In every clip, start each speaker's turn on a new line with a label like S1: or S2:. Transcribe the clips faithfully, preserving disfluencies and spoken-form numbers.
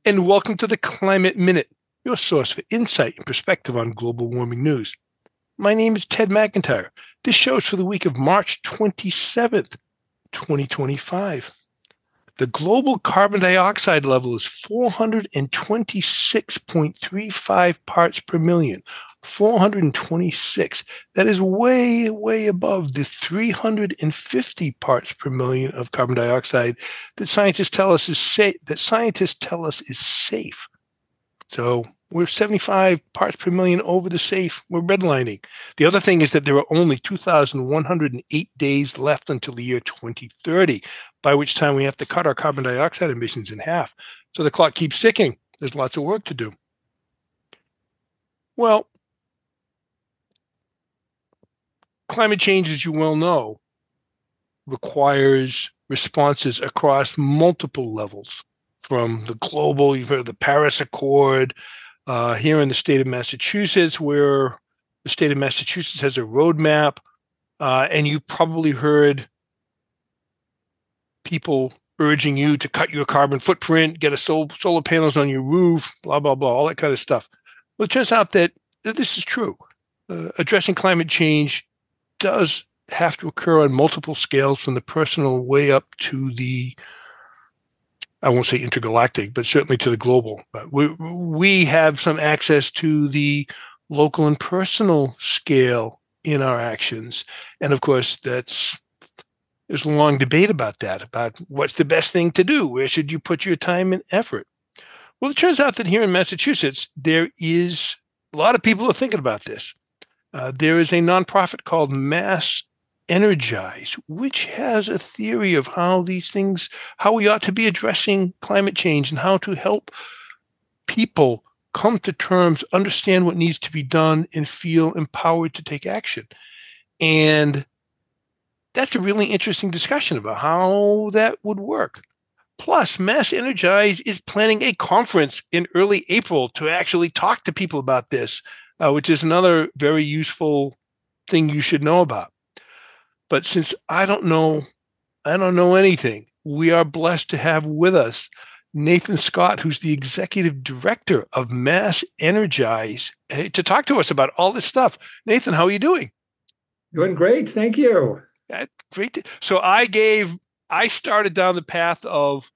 S1: and welcome to the Climate Minute, your source for insight and perspective on global warming news. My name is Ted McIntyre. This show is for the week of March twenty-seventh, twenty twenty-five. The global carbon dioxide level is four hundred twenty-six point three five parts per million. four hundred twenty-six. That is way, way above the three hundred fifty parts per million of carbon dioxide that scientists tell us is safe. That scientists tell us is safe. So we're seventy-five parts per million over the safe. We're redlining. The other thing is that there are only two thousand one hundred eight days left until the year twenty thirty, by which time we have to cut our carbon dioxide emissions in half. So the clock keeps ticking. There's lots of work to do. Well, climate change, as you well know, requires responses across multiple levels. From the global, you've heard of the Paris Accord. Uh, here in the state of Massachusetts, where the state of Massachusetts has a roadmap, uh, and you've probably heard people urging you to cut your carbon footprint, get a sol- solar panels on your roof, blah, blah, blah, all that kind of stuff. Well, it turns out that, that this is true. Uh, addressing climate change does have to occur on multiple scales, from the personal way up to the, I won't say intergalactic, but certainly to the global. But we, we have some access to the local and personal scale in our actions. And of course, that's there's a long debate about that, about what's the best thing to do. Where should you put your time and effort? Well, it turns out that here in Massachusetts, there is a lot of people are thinking about this. Uh, there is a nonprofit called Mass Energize, which has a theory of how these things, how we ought to be addressing climate change and how to help people come to terms, understand what needs to be done, and feel empowered to take action. And that's a really interesting discussion about how that would work. Plus, Mass Energize is planning a conference in early April to actually talk to people about this, uh, which is another very useful thing you should know about. But since I don't know, I don't know anything, we are blessed to have with us Nathan Scott, who's the executive director of Mass Energize, to talk to us about all this stuff. Nathan, how are you doing?
S2: Doing great, thank you.
S1: Yeah, great. To, so I gave, I started down the path of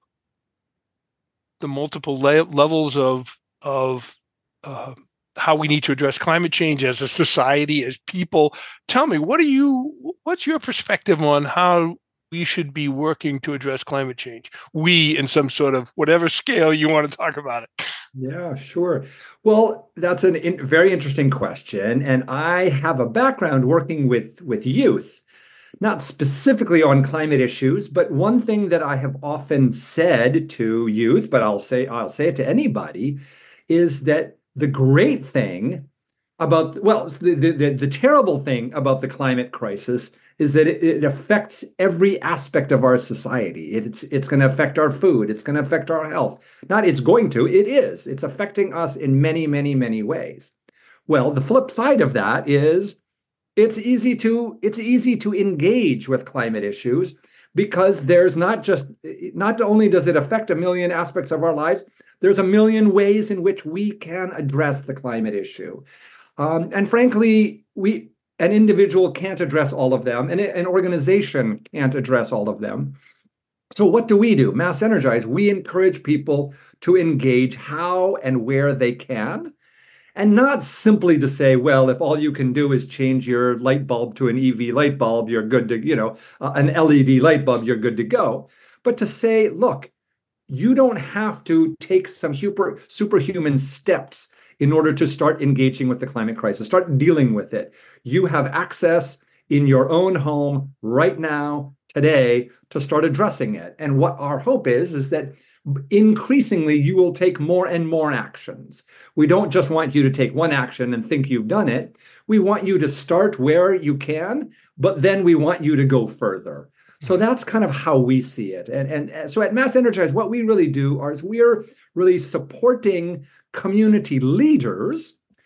S1: the multiple le- levels of of uh, how we need to address climate change as a society, as people. Tell me, what are you? What's your perspective on how we should be working to address climate change? We, in some sort of whatever scale you want to talk about it.
S2: Yeah, sure. Well, that's a in, very interesting question, and I have a background working with with youth. Not specifically on climate issues, but one thing that I have often said to youth, but I'll say I'll say it to anybody, is that the great thing about, well, the the, the terrible thing about the climate crisis is that it, it affects every aspect of our society. It, it's it's going to affect our food. It's going to affect our health. Not it's going to, it is. It's affecting us in many, many, many ways. Well, the flip side of that is It's easy to it's easy to engage with climate issues because there's not just not only does it affect a million aspects of our lives, there's a million ways in which we can address the climate issue. Um, and frankly, we an individual can't address all of them, and an organization can't address all of them. So what do we do? Mass Energize, we encourage people to engage how and where they can. And not simply to say, well, if all you can do is change your light bulb to an E V light bulb, you're good to, you know, uh, an L E D light bulb, you're good to go. But to say, look, you don't have to take some super, superhuman steps in order to start engaging with the climate crisis, start dealing with it. You have access in your own home right now, today, to start addressing it. And what our hope is, is that increasingly you will take more and more actions. We don't just want you to take one action and think you've done it. We want you to start where you can, but then we want you to go further. So that's kind of how we see it. And, and so at Mass Energize, what we really do is we're really supporting community leaders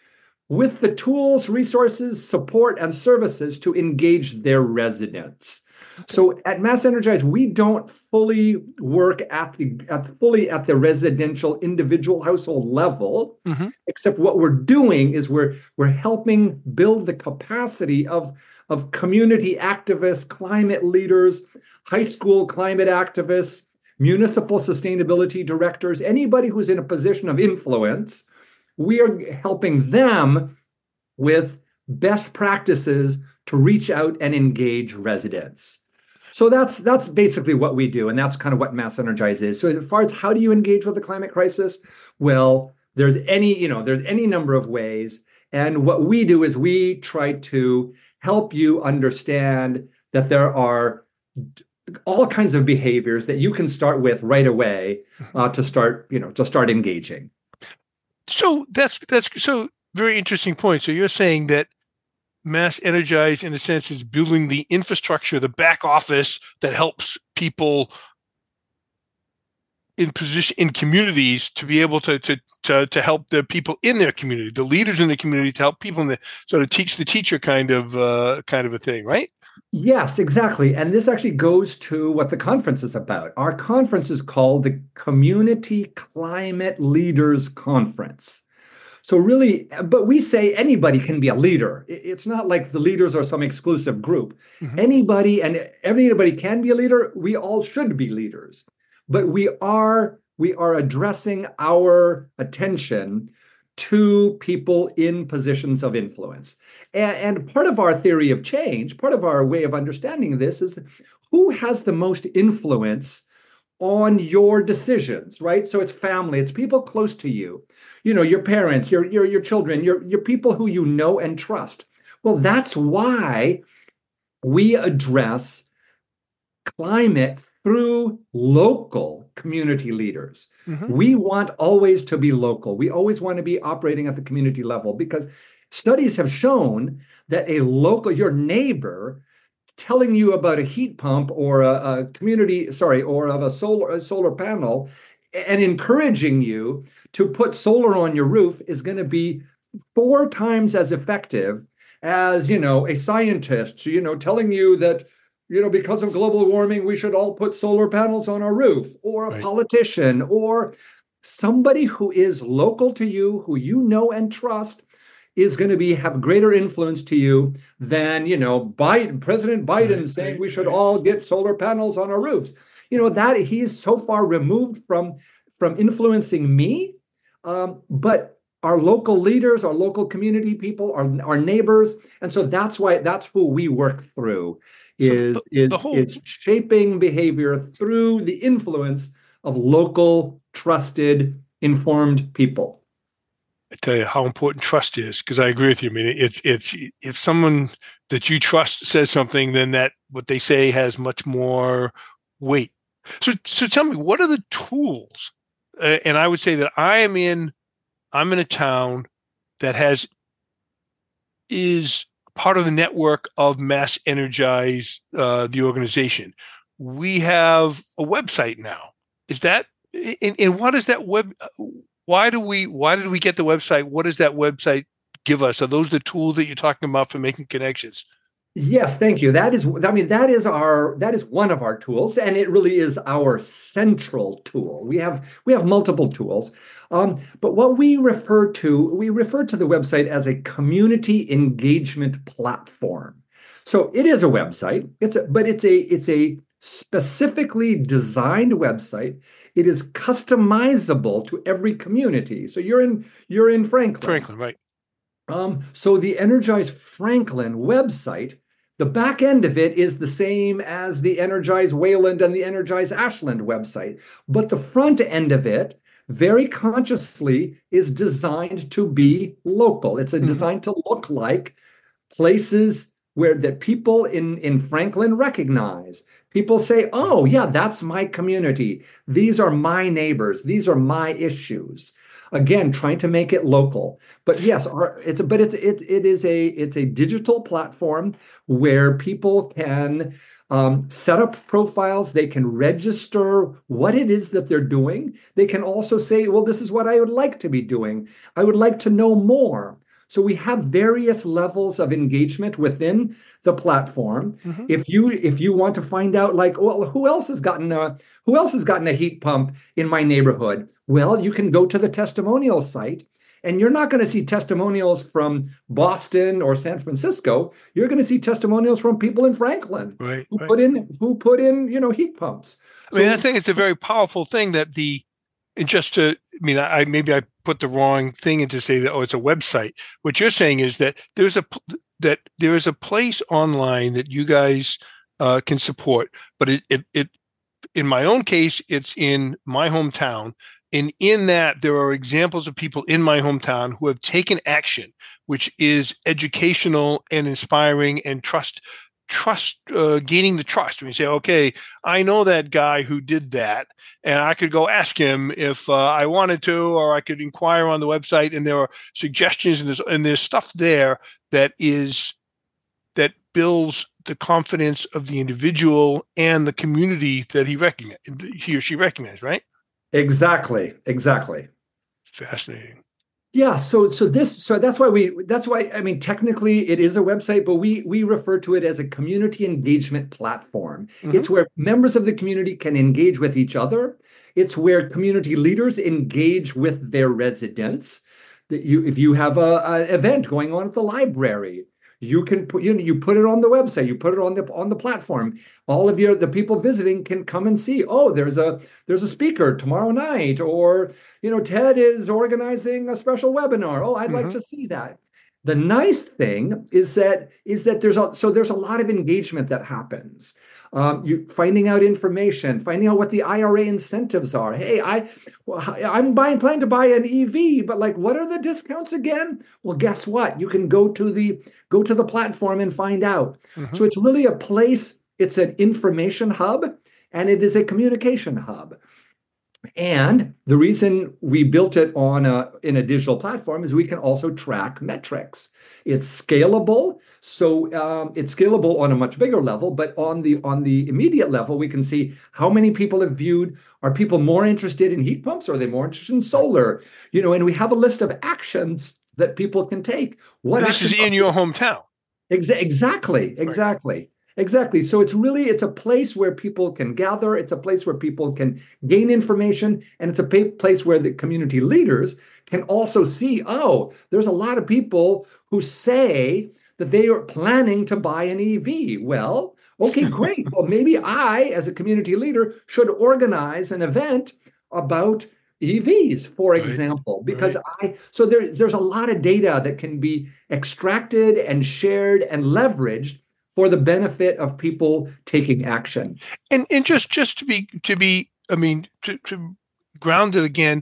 S2: with the tools, resources, support, and services to engage their residents. Okay. So at Mass Energize, we don't fully work at the at fully at the residential individual household level, mm-hmm. except what we're doing is we're we're helping build the capacity of, of community activists, climate leaders, high school climate activists, municipal sustainability directors, anybody who's in a position of influence. We are helping them with best practices to reach out and engage residents. So that's that's basically what we do, and that's kind of what Mass Energize is. So as far as how do you engage with the climate crisis? Well, there's any, you know, there's any number of ways. And what we do is we try to help you understand that there are all kinds of behaviors that you can start with right away uh, to start, you know, to start engaging.
S1: So that's that's so very interesting point. So you're saying that Mass Energize, in a sense, is building the infrastructure, the back office that helps people in position in communities to be able to to to to help the people in their community, the leaders in the community, to help people in the sort of teach the teacher kind of uh, kind of a thing, right?
S2: Yes, exactly. And this actually goes to what the conference is about. Our conference is called the Community Climate Leaders Conference. So really, but we say anybody can be a leader. It's not like the leaders are some exclusive group. Mm-hmm. Anybody and everybody can be a leader. We all should be leaders. But we are we are addressing our attention to people in positions of influence. And, and part of our theory of change, part of our way of understanding this is who has the most influence on your decisions, right? So it's family, it's people close to you, you know, your parents, your, your, your children, your, your people who you know and trust. Well, that's why we address climate through local community leaders. Mm-hmm. We want always to be local. We always want to be operating at the community level because studies have shown that a local, your neighbor telling you about a heat pump or a, a community, sorry, or of a solar, a solar panel and encouraging you to put solar on your roof is going to be four times as effective as, you know, a scientist, you know, telling you that, you know, because of global warming, we should all put solar panels on our roof, or a right. politician, or somebody who is local to you, who you know and trust, is going to be have greater influence to you than, you know, Biden, President Biden right. saying we should all get solar panels on our roofs. You know, that he is so far removed from, from influencing me, um, but our local leaders, our local community people, our, our neighbors. And so that's why that's who we work through. Is, so the, is, the whole... is shaping behavior through the influence of local, trusted, informed people.
S1: I tell you how important trust is, because I agree with you. I mean, it's it's if someone that you trust says something, then that what they say has much more weight. So, so tell me, what are the tools? Uh, and I would say that I am in, I'm in a town that has is. part of the network of Mass Energize, uh, the organization. We have a website now. Is that, and, and what is that web? Why do we, why did we get the website? What does that website give us? Are those the tools that you're talking about for making connections?
S2: Yes, thank you. That is, I mean, that is our, that is one of our tools, and it really is our central tool. We have, we have multiple tools. Um, but what we refer to, we refer to the website as a community engagement platform. So it is a website. It's a, but it's a, it's a specifically designed website. It is customizable to every community. So you're in, you're in Franklin.
S1: Franklin, right.
S2: Um, so the Energize Franklin website, the back end of it is the same as the Energize Wayland and the Energize Ashland website, but the front end of it, very consciously, is designed to be local. It's a mm-hmm. designed to look like places where that people in, in Franklin recognize. People say, oh, yeah, that's my community. These are my neighbors. These are my issues. Again, trying to make it local. But yes, our, it's a, but it's it it is a it's a digital platform where people can um, set up profiles. They can register what it is that they're doing. They can also say, well, this is what I would like to be doing. I would like to know more. So we have various levels of engagement within the platform. Mm-hmm. If you if you want to find out, like, well, who else has gotten a who else has gotten a heat pump in my neighborhood? Well, you can go to the testimonial site, and you're not going to see testimonials from Boston or San Francisco. You're going to see testimonials from people in Franklin
S1: right,
S2: who
S1: right.
S2: put in who put in you know heat pumps.
S1: I mean, so, I think it's a very powerful thing that the and just to, I mean, I maybe I put the wrong thing in to say that, oh, it's a website. What you're saying is that there's a that there is a place online that you guys uh, can support, but it, it it in my own case, it's in my hometown, and in that there are examples of people in my hometown who have taken action, which is educational and inspiring and trust. trust uh, gaining the trust. When you say, okay, I know that guy who did that, and I could go ask him if uh, I wanted to, or I could inquire on the website, and there are suggestions, and there's, and there's stuff there that is that builds the confidence of the individual and the community that he recognize, he or she recognizes, right?
S2: Exactly, exactly.
S1: Fascinating.
S2: Yeah, so so this so that's why we that's why I mean technically it is a website, but we we refer to it as a community engagement platform. Mm-hmm. It's where members of the community can engage with each other. It's where community leaders engage with their residents. That you if you have a, an event going on at the library, you can put you know, you put it on the website, you put it on the on the platform. All of your the people visiting can come and see, oh, there's a there's a speaker tomorrow night, or you know, Ted is organizing a special webinar. Oh, I'd mm-hmm. like to see that. The nice thing is that is that there's a so there's a lot of engagement that happens. Um, you finding out information, finding out what the I R A incentives are. Hey, I, well, I'm buying, planning to buy an E V, but like, what are the discounts again? Well, guess what? You can go to the go to the platform and find out. Mm-hmm. So it's really a place. It's an information hub, and it is a communication hub. And the reason we built it on a in a digital platform is we can also track metrics. It's scalable, so um, it's scalable on a much bigger level. But on the on the immediate level, we can see how many people have viewed. Are people more interested in heat pumps? Or are they more interested in solar? You know, and we have a list of actions that people can take.
S1: What this is in your hometown.
S2: Exa- exactly, exactly. Right. Exactly. So it's really, it's a place where people can gather. It's a place where people can gain information. And it's a pa- place where the community leaders can also see, oh, there's a lot of people who say that they are planning to buy an E V. Well, okay, great. Well, maybe I, as a community leader, should organize an event about E Vs, for right. example, because right. I, so there, there's a lot of data that can be extracted and shared and leveraged for the benefit of people taking action.
S1: And and just just to be to be I mean to, to ground it again,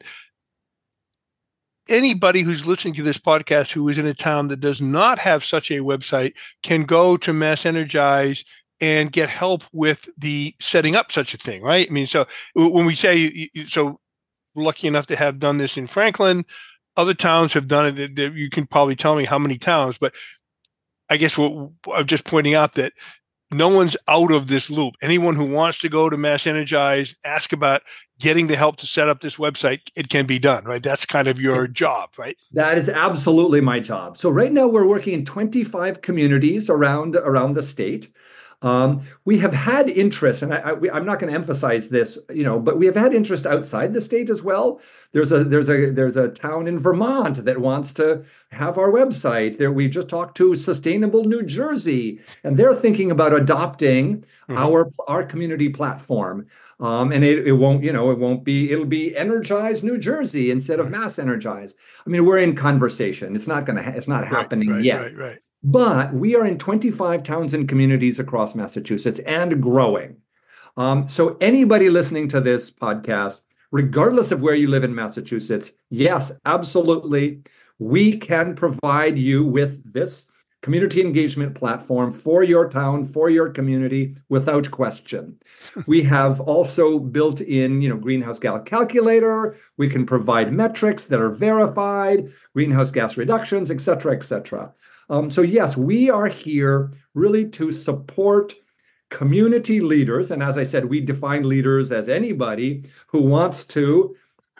S1: anybody who's listening to this podcast who is in a town that does not have such a website can go to Mass Energize and get help with the setting up such a thing, right? I mean, so when we say so, we're lucky enough to have done this in Franklin. Other towns have done it. You can probably tell me how many towns, but I guess what I'm just pointing out that no one's out of this loop. Anyone who wants to go to Mass Energize, ask about getting the help to set up this website, it can be done, right? That's kind of your job, right?
S2: That is absolutely my job. So right now we're working in twenty-five communities around, around the state. Um, we have had interest, and I, I, we, I'm not going to emphasize this, you know, but we have had interest outside the state as well. There's a there's a there's a town in Vermont that wants to have our website. There, we just talked to Sustainable New Jersey, and they're thinking about adopting mm-hmm. our our community platform. Um, and it, it won't, you know, it won't be. It'll be Energize New Jersey instead of Mass Energize. I mean, we're in conversation. It's not going to. Ha- it's not right, happening
S1: right,
S2: yet.
S1: Right, right.
S2: But we are in twenty-five towns and communities across Massachusetts and growing. Um, so anybody listening to this podcast, regardless of where you live in Massachusetts, yes, absolutely, we can provide you with this community engagement platform for your town, for your community, without question. We have also built in, you know, greenhouse gas calculator. We can provide metrics that are verified, greenhouse gas reductions, et cetera, et cetera. Um, so yes, we are here really to support community leaders. And as I said, we define leaders as anybody who wants to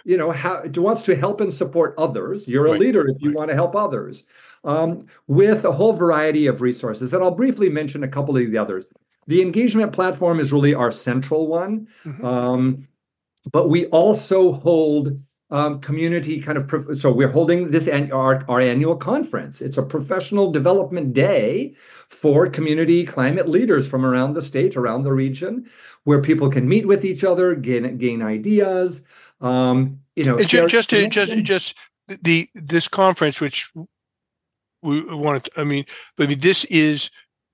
S2: you know, how, wants to help and support others. You're a
S1: Right.
S2: leader if you
S1: Right.
S2: want to help others, um, with a whole variety of resources. And I'll briefly mention a couple of the others. The engagement platform is really our central one.
S1: Mm-hmm.
S2: Um, but we also hold um, community kind of, so we're holding this our, our annual conference. It's a professional development day for community climate leaders from around the state, around the region, where people can meet with each other, gain gain ideas, um, you know,
S1: And ju-
S2: share
S1: just to just
S2: information.
S1: just the this conference, which we wanted, to, I mean, I mean, this is,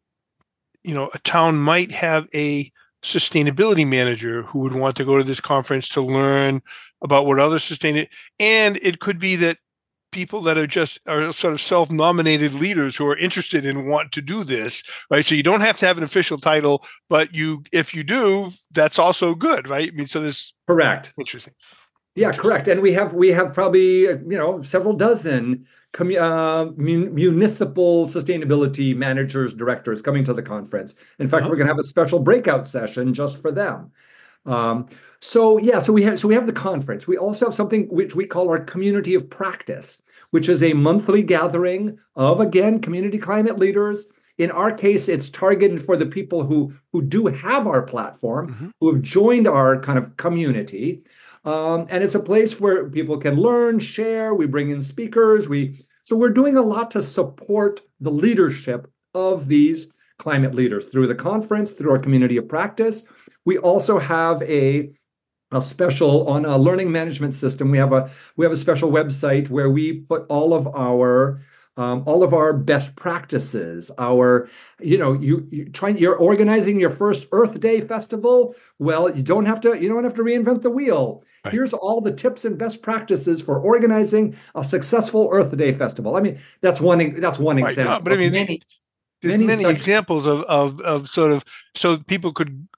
S1: you know, a town might have a sustainability manager who would want to go to this conference to learn about what other sustain, and it could be that people that are just are sort of self-nominated leaders who are interested and want to do this, right? So you don't have to have an official title, but you, if you do, that's also good, right? I mean, so this
S2: Correct.
S1: interesting.
S2: Yeah, correct. And we have we have probably, you know, several dozen commu- uh, mun- municipal sustainability managers, directors coming to the conference. In fact,
S1: Uh-huh.
S2: we're going to have a special breakout session just for them. Um, so yeah, so we have so we have the conference. We also have something which we call our community of practice, which is a monthly gathering of, again, community climate leaders. In our case, it's targeted for the people who who do have our platform,
S1: Mm-hmm.
S2: who have joined our kind of community. Um, and it's a place where people can learn, share. We bring in speakers. We so we're doing a lot to support the leadership of these climate leaders through the conference, through our community of practice. We also have a a special on a learning management system. We have a we have a special website where we put all of our um, all of our best practices. Our, you know, you you try you're organizing your first Earth Day festival. Well, you don't have to you don't have to reinvent the wheel.
S1: Right.
S2: Here's all the tips and best practices for organizing a successful Earth Day festival. I mean, that's one that's one
S1: Right. No,
S2: example
S1: but I
S2: of
S1: mean,
S2: many
S1: there's
S2: many
S1: many
S2: such.
S1: examples of, of, of sort of, so people could,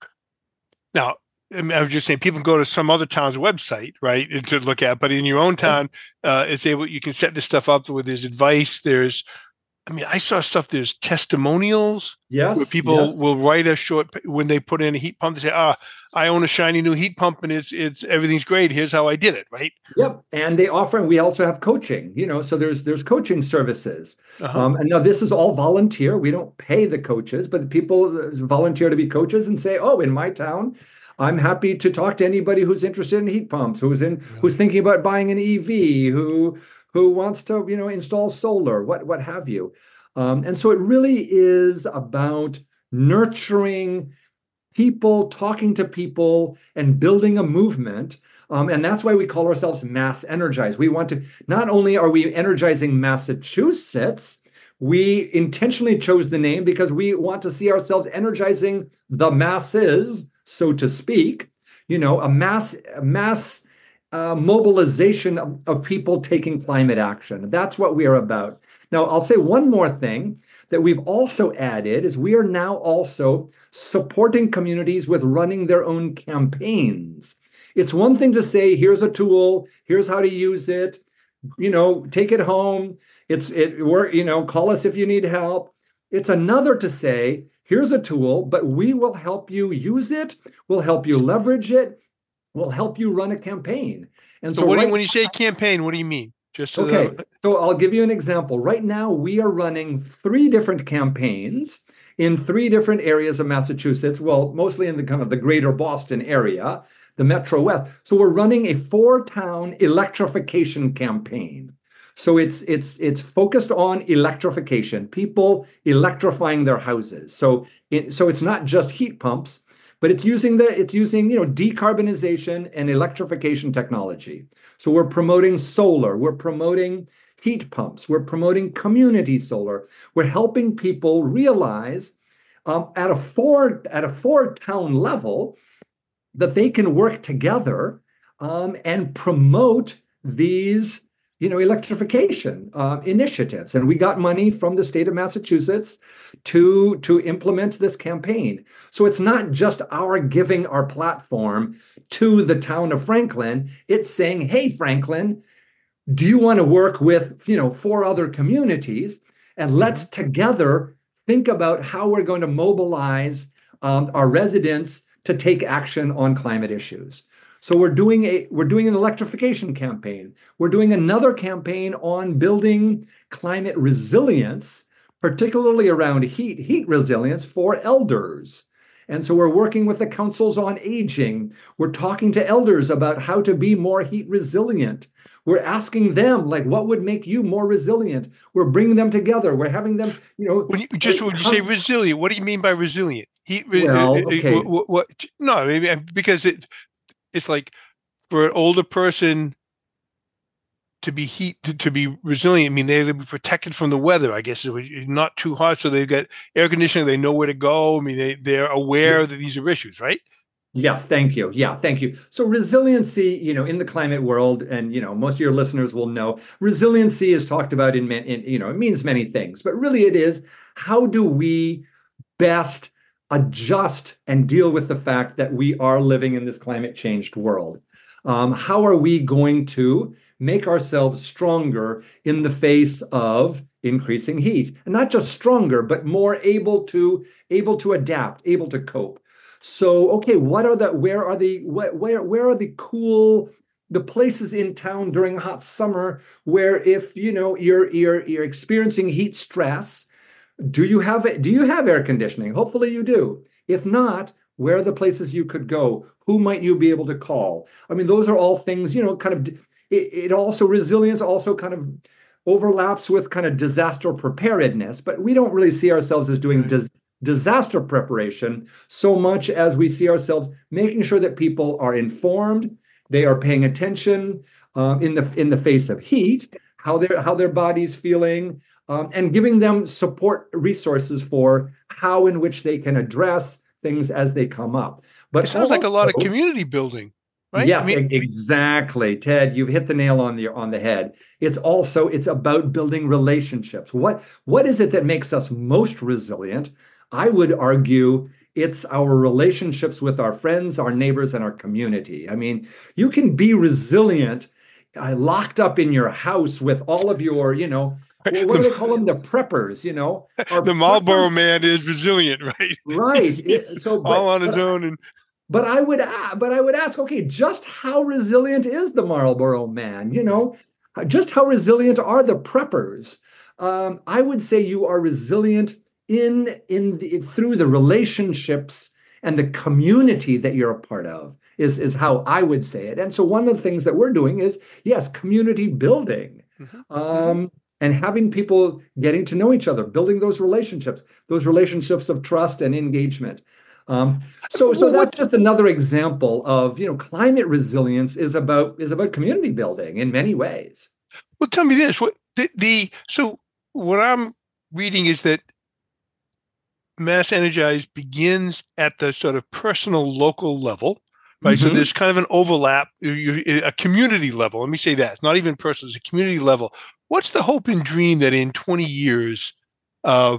S1: now, I, mean, I was just saying people can go to some other town's website, right, to look at, but in your own town, uh, it's able, you can set this stuff up where there's advice. There's, I mean, I saw stuff, there's testimonials where
S2: Yes,
S1: people
S2: yes.
S1: will write a short, when they put in a heat pump, they say, ah, I own a shiny new heat pump and it's, it's, everything's great. Here's how I did it. Right.
S2: Yep, and they offer, and we also have coaching. You know, so there's there's coaching services.
S1: Uh-huh.
S2: Um, and now this is all volunteer. We don't pay the coaches, but people volunteer to be coaches and say, "Oh, in my town, I'm happy to talk to anybody who's interested in heat pumps, who's in
S1: Really?
S2: who's thinking about buying an E V, who who wants to, you know, install solar, what what have you." Um, and so it really is about nurturing people, talking to people, and building a movement. Um, and that's why we call ourselves Mass Energize. We want to, not only are we energizing Massachusetts, we intentionally chose the name because we want to see ourselves energizing the masses, so to speak, you know, a mass, a mass uh, mobilization of, of people taking climate action. That's what we are about. Now, I'll say one more thing that we've also added is we are now also supporting communities with running their own campaigns. It's one thing to say, here's a tool, here's how to use it, you know, take it home. It's it work, you know, call us if you need help. It's another to say, here's a tool, but we will help you use it, we'll help you leverage it, we'll help you run a campaign. And
S1: So,
S2: so
S1: what do
S2: right
S1: you, when you say campaign, what do you mean? Just so
S2: Okay,
S1: that,
S2: so I'll give you an example. Right now, we are running three different campaigns in three different areas of Massachusetts. Well, mostly in the kind of the greater Boston area, the Metro West. So we're running a four-town electrification campaign. So it's it's it's focused on electrification, people electrifying their houses. So it, so it's not just heat pumps, but it's using the it's using, you know, decarbonization and electrification technology. So we're promoting solar, we're promoting heat pumps, we're promoting community solar. We're helping people realize um, at a four at a four town level that they can work together um, and promote these, you know, electrification uh, initiatives. And we got money from the state of Massachusetts to to implement this campaign. So it's not just our giving our platform to the town of Franklin. It's saying, hey, Franklin, do you want to work with, you know, four other communities? And let's mm-hmm. together think about how we're going to mobilize um, our residents to take action on climate issues. So we're doing a we're doing an electrification campaign. We're doing another campaign on building climate resilience, particularly around heat, heat resilience for elders. And so we're working with the councils on aging. We're talking to elders about how to be more heat resilient. We're asking them, like, what would make you more resilient? We're bringing them together. We're having them, you know.
S1: When you, just when you say resilient, what do you mean by resilient? Heat,
S2: well,
S1: uh,
S2: okay.
S1: What, what, no, I mean, because it, it's like for an older person to be heat to, to be resilient. I mean, they're to be protected from the weather. I guess it's not too hot, so they've got air conditioning. They know where to go. I mean, they they're aware that these are issues, right?
S2: Yes, thank you. Yeah, thank you. So resiliency, you know, in the climate world, and you know, most of your listeners will know, resiliency is talked about in, in you know, it means many things, but really it is how do we best adjust and deal with the fact that we are living in this climate changed world? Um, how are we going to make ourselves stronger in the face of increasing heat? And not just stronger, but more able to able to adapt, able to cope. So, okay, what are the where are the where where are the cool the places in town during a hot summer where if you know you're you're you're experiencing heat stress, do you have it? Do you have air conditioning? Hopefully you do. If not, where are the places you could go? Who might you be able to call? I mean, those are all things, you know, kind of it, it also resilience also kind of overlaps with kind of disaster preparedness, but we don't really see ourselves as doing dis- disaster preparation so much as we see ourselves making sure that people are informed, they are paying attention um, in the in the face of heat, how their how their body's feeling, um, and giving them support resources for how in which they can address things as they come up. But
S1: it sounds
S2: also,
S1: like a lot of community building, right?
S2: Yes,
S1: I mean,
S2: exactly, Ted. You've hit the nail on the on the head. It's also it's about building relationships. What what is it that makes us most resilient? I would argue it's our relationships with our friends, our neighbors, and our community. I mean, you can be resilient, uh, locked up in your house with all of your, you know, well, what do they call them? The preppers, you know. Our
S1: the Marlboro
S2: preppers,
S1: man is resilient, right?
S2: right? It, so, but,
S1: all on his
S2: but,
S1: own, and
S2: but I would, but I would ask, okay, just how resilient is the Marlboro man? You know, just how resilient are the preppers? Um, I would say you are resilient in in the, through the relationships and the community that you're a part of is is how I would say it. And so one of the things that we're doing is yes, community building. Mm-hmm. Um, and having people getting to know each other, building those relationships, those relationships of trust and engagement. Um, so, so that's just another example of, you know, climate resilience is about is about community building in many ways.
S1: Well, tell me this: what the, the so what I'm reading is that Mass Energize begins at the sort of personal, local level, right? Mm-hmm. So there's kind of an overlap, a community level. Let me say that. It's not even personal, it's a community level. What's the hope and dream that in twenty years, uh,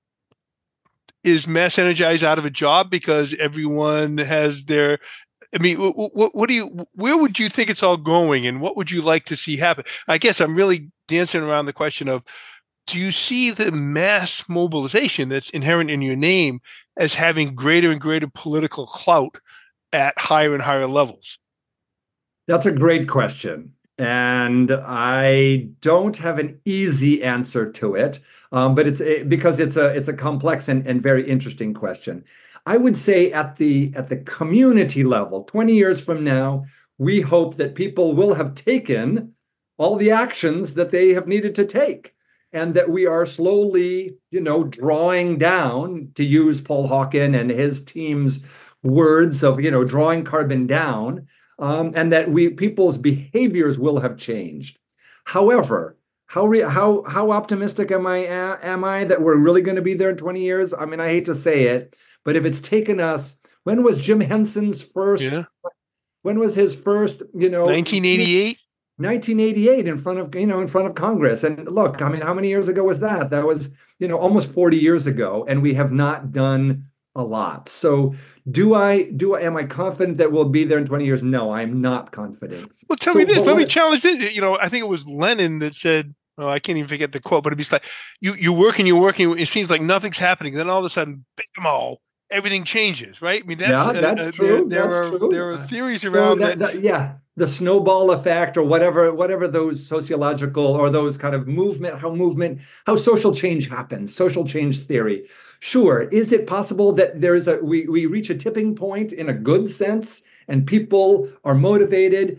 S1: is Mass Energize out of a job because everyone has their, I mean, what, what do you, where would you think it's all going and what would you like to see happen? I guess I'm really dancing around the question of, do you see the mass mobilization that's inherent in your name as having greater and greater political clout at higher and higher levels?
S2: That's a great question. And I don't have an easy answer to it, um, but it's it, because it's a it's a complex and, and very interesting question. I would say at the at the community level, twenty years from now, we hope that people will have taken all the actions that they have needed to take, and that we are slowly, you know, drawing down, to use Paul Hawken and his team's words of, you know, drawing carbon down. Um, and that we people's behaviors will have changed. However, how re, how how optimistic am I am I that we're really going to be there in twenty years? I mean, I hate to say it, but if it's taken us, when was Jim Henson's first? Yeah. When was his first? You know,
S1: nineteen eighty-eight.
S2: nineteen eighty-eight in front of you know in front of Congress. And look, I mean, how many years ago was that? That was you know almost forty years ago, and we have not done a lot. So do I, do I, am I confident that we'll be there in twenty years? No, I'm not confident.
S1: Well, tell
S2: so,
S1: me this, let
S2: what,
S1: me challenge this. You know, I think it was Lenin that said, oh, I can't even forget the quote, but it'd be like, you, you're working, you're working. It seems like nothing's happening. Then all of a sudden, bam, all, everything changes, right? I mean, that's
S2: Yeah,
S1: uh,
S2: that's
S1: uh, there.
S2: true.
S1: There
S2: That's
S1: are
S2: true.
S1: there are
S2: Uh,
S1: theories
S2: so
S1: around
S2: that,
S1: that.
S2: that yeah, the snowball effect or whatever, whatever those sociological or those kind of movement, how movement, how social change happens, social change theory. Sure. Is it possible that there is a we we reach a tipping point in a good sense and people are motivated?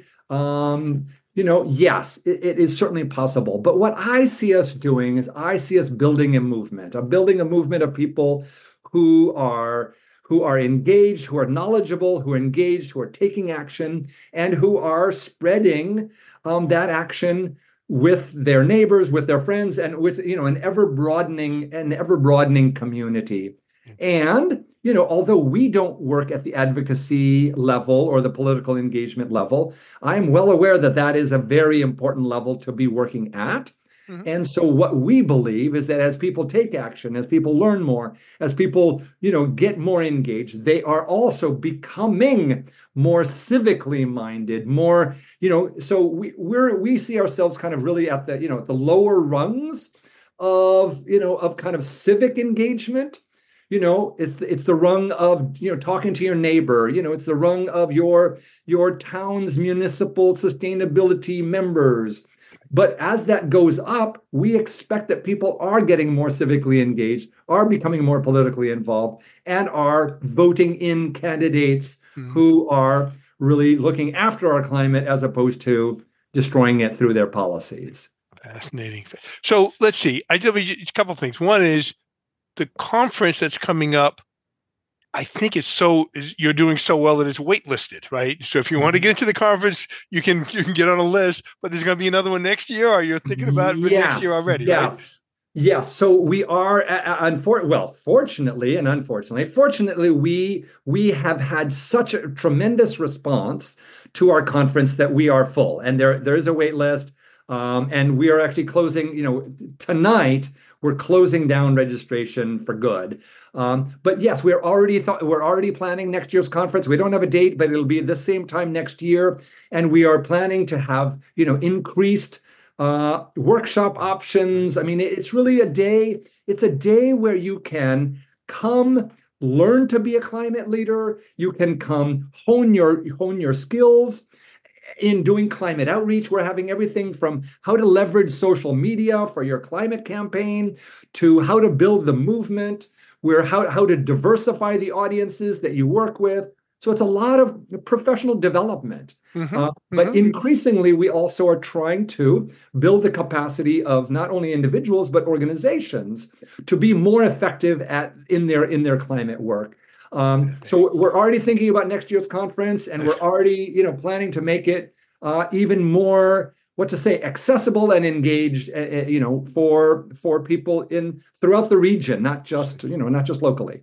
S2: Um, you know, yes, it, it is certainly possible. But what I see us doing is I see us building a movement. I'm building a movement of people who are who are engaged, who are knowledgeable, who are engaged, who are taking action, and who are spreading um, that action with their neighbors, with their friends, and with you know an ever broadening an ever broadening community. And you know, although we don't work at the advocacy level or the political engagement level, I am well aware that that is a very important level to be working at.
S1: Mhm.
S2: And so what we believe is that as people take action, as people learn more, as people, you know, get more engaged, they are also becoming more civically minded, more, you know, so we we're we see ourselves kind of really at the, you know, at the lower rungs of, you know, of kind of civic engagement. You know, it's the, it's the rung of, you know, talking to your neighbor, you know, it's the rung of your your town's municipal sustainability members. But as that goes up, we expect that people are getting more civically engaged, are becoming more politically involved, and are voting in candidates
S1: Mhm.
S2: who are really looking after our climate as opposed to destroying it through their policies.
S1: Fascinating. So let's see. I did a couple of things. One is the conference that's coming up. I think it's so is you're doing so well that it's waitlisted, right? So if you want to get into the conference, you can you can get on a list. But there's going to be another one next year, or you're thinking about it for next year
S2: Yes,
S1: already, right?
S2: yes, yes. So we are, uh, unfor- well, fortunately and unfortunately, fortunately, we we have had such a tremendous response to our conference that we are full, and there there is a wait list. Um, and we are actually closing, you know, tonight we're closing down registration for good. Um, but yes, we're already thought we're already planning next year's conference. We don't have a date, but it'll be the same time next year, and we are planning to have, you know, increased uh, workshop options. I mean, it's really a day. It's a day where you can come learn to be a climate leader. You can come hone your hone your skills in doing climate outreach. We're having everything from how to leverage social media for your climate campaign to how to build the movement, where how, how to diversify the audiences that you work with. So it's a lot of professional development.
S1: Mm-hmm.
S2: Uh, but
S1: Mm-hmm.
S2: increasingly, we also are trying to build the capacity of not only individuals but organizations to be more effective at in their in their climate work. Um, so we're already thinking about next year's conference, and we're already, you know, planning to make it uh, even more, what to say, accessible and engaged, uh, you know, for for people in throughout the region, not just, you know, not just locally.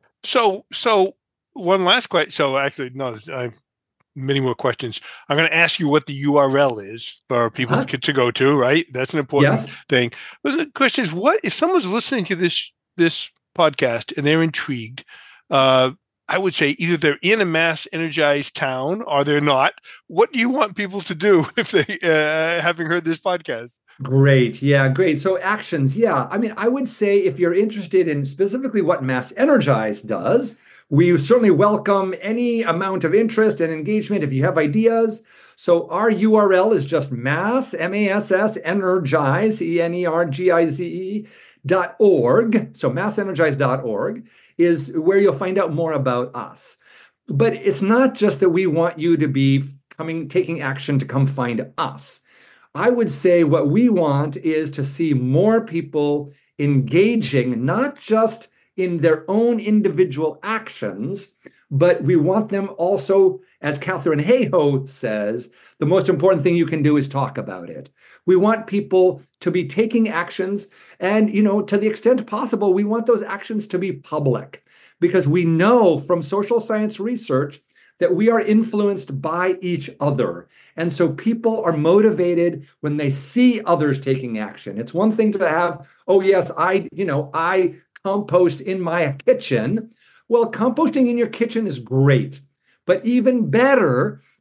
S1: So, so one last question. So, actually, no, I have many more questions. I'm going to ask you what the U R L is for people
S2: Uh-huh.
S1: to, to go to. Right, that's an important
S2: Yes.
S1: thing. But the question is, what if someone's listening to this this podcast and they're intrigued? Uh, I would say either they're in a mass energized town or they're not. What do you want people to do if they, uh, having heard this podcast?
S2: Great. Yeah, great. So actions. Yeah. I mean, I would say if you're interested in specifically what Mass Energize does, we certainly welcome any amount of interest and engagement if you have ideas. So our U R L is just mass, M A S S, energize, E N E R G I Z E dot org. So mass energize dot org is where you'll find out more about us. But it's not just that we want you to be coming, taking action to come find us. I would say what we want is to see more people engaging, not just in their own individual actions, but we want them also, as Katharine Hayhoe says, the most important thing you can do is talk about it. We want people to be taking actions, and, you know, to the extent possible, we want those actions to be public, because we know from social science research that we are influenced by each other. And so people are motivated when they see others taking action. It's one thing to have, oh, yes, I, you know, I compost in my kitchen. Well, composting in your kitchen is great. But even better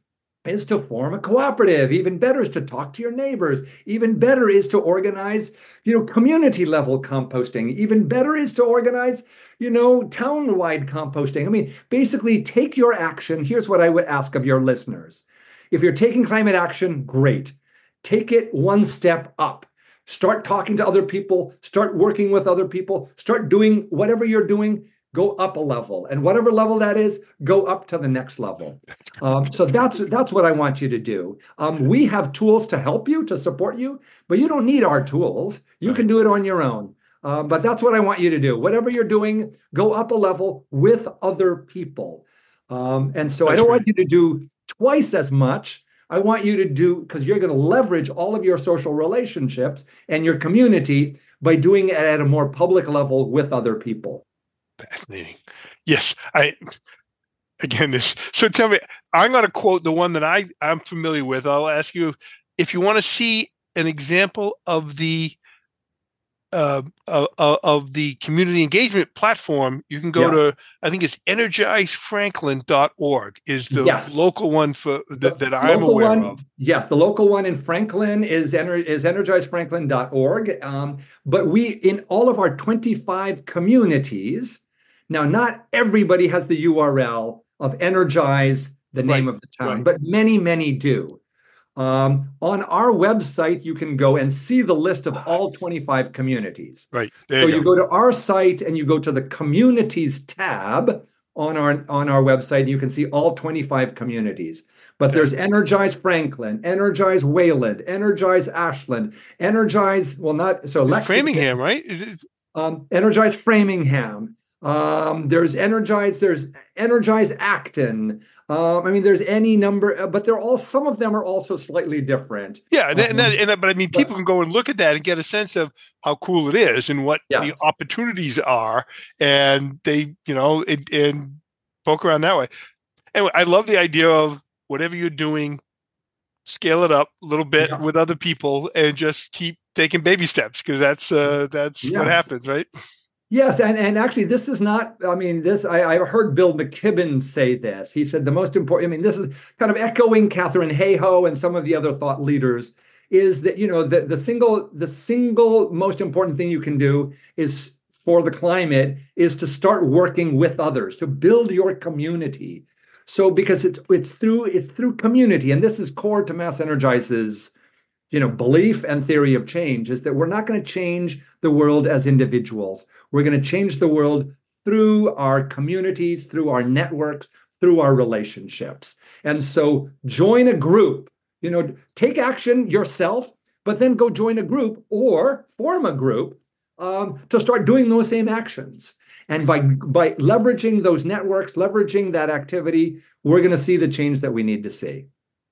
S2: is to form a cooperative. Even better is to talk to your neighbors. Even better is to organize, you know, community level composting. Even better is to organize, you know, town-wide composting. I mean, basically take your action. Here's what I would ask of your listeners. If you're taking climate action, great. Take it one step up. Start talking to other people, start working with other people, start doing whatever you're doing. Go up a level, and whatever level that is, go up to the next level. Um, so that's that's what I want you to do. Um, we have tools to help you, to support you, but you don't need our tools. You can do it on your own. Um, but that's what I want you to do. Whatever you're doing, go up a level with other people. Um, and so that's I don't great. want you to do twice as much. I want you to do, because you're going to leverage all of your social relationships and your community by doing it at a more public level with other people.
S1: Fascinating. Yes. I, again, this, so tell me, I'm going to quote the one that I, I'm familiar with. I'll ask you if you want to see an example of the, uh, uh, of the community engagement platform, you can go yeah. to, I think it's energize franklin dot org is the yes. local one for that, that I'm aware
S2: one,
S1: of.
S2: Yes. The local one in Franklin is, ener, is energize franklin dot org. Um, but we, in all of our twenty-five communities, now, not everybody has the U R L of Energize, the name right, of the town, right. but many, many do. Um, on our website, you can go and see the list of all twenty-five communities.
S1: Right.
S2: There so you go. you go to our site and you go to the Communities tab on our on our website, and you can see all twenty-five communities. But there's Energize Franklin, Energize Wayland, Energize Ashland, Energize, well, not, so Lexington.
S1: Framingham, right?
S2: Um, Energize Framingham. Um, there's Energize, there's Energize Acton. Um, I mean, there's any number, but they're all, some of them are also slightly different.
S1: Yeah. And, um, and, that, and that, but I mean, people but, can go and look at that and get a sense of how cool it is and what yes. the opportunities are. And they, you know, it, and poke around that way. Anyway, I love the idea of whatever you're doing, scale it up a little bit yeah. with other people and just keep taking baby steps, because that's, uh, that's yes. what happens, right?
S2: Yes, and, and actually, this is not, I mean, this, I, I heard Bill McKibben say this. He said the most important, I mean, this is kind of echoing Katharine Hayhoe and some of the other thought leaders, is that, you know, the, the single, the single most important thing you can do is for the climate is to start working with others, to build your community. So because it's it's through it's through community, and this is core to Mass Energize's, you know, belief and theory of change, is that we're not going to change the world as individuals. We're going to change the world through our communities, through our networks, through our relationships. And so join a group, you know, take action yourself, but then go join a group or form a group um, to start doing those same actions. And by, by leveraging those networks, leveraging that activity, we're going to see the change that we need to see.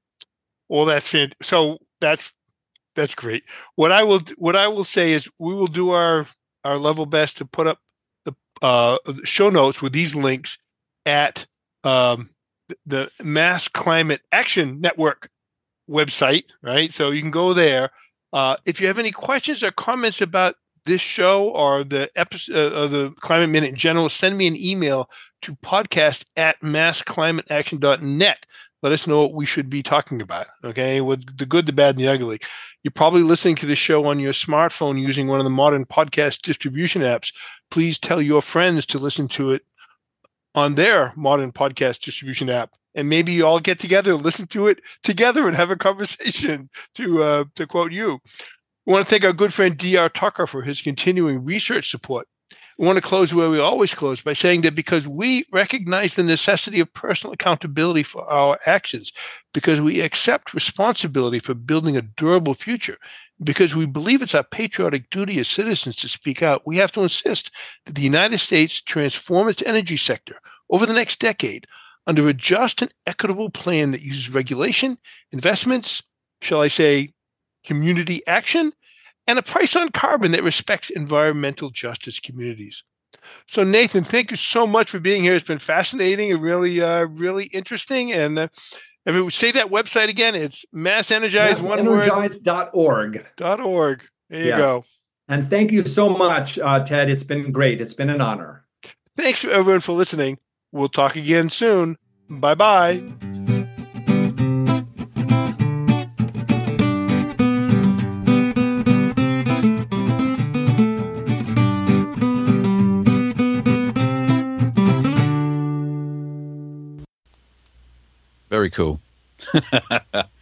S1: Well, that's it. So that's That's great. What I will what I will say is we will do our our level best to put up the uh, show notes with these links at um, the Mass Climate Action Network website, right? So you can go there. Uh, if you have any questions or comments about this show or the episode uh, or the Climate Minute in general, send me an email to podcast at mass climate action dot net. Let us know what we should be talking about, okay, with the good, the bad, and the ugly. You're probably listening to this show on your smartphone using one of the modern podcast distribution apps. Please tell your friends to listen to it on their modern podcast distribution app. And maybe you all get together, listen to it together, and have a conversation, to uh, to quote you. We want to thank our good friend D R Tucker for his continuing research support. We want to close where we always close, by saying that because we recognize the necessity of personal accountability for our actions, because we accept responsibility for building a durable future, because we believe it's our patriotic duty as citizens to speak out, we have to insist that the United States transform its energy sector over the next decade under a just and equitable plan that uses regulation, investments, shall I say, community action, and a price on carbon that respects environmental justice communities. So, Nathan, thank you so much for being here. It's been fascinating and really, uh, really interesting. And uh, if we say that website again, it's Mass Energize, one
S2: energize dot org.
S1: Dot org. There you
S2: yes. go. And thank you so much, uh, Ted. It's been great. It's been an honor.
S1: Thanks, everyone, for listening. We'll talk again soon. Bye-bye.
S3: Very cool.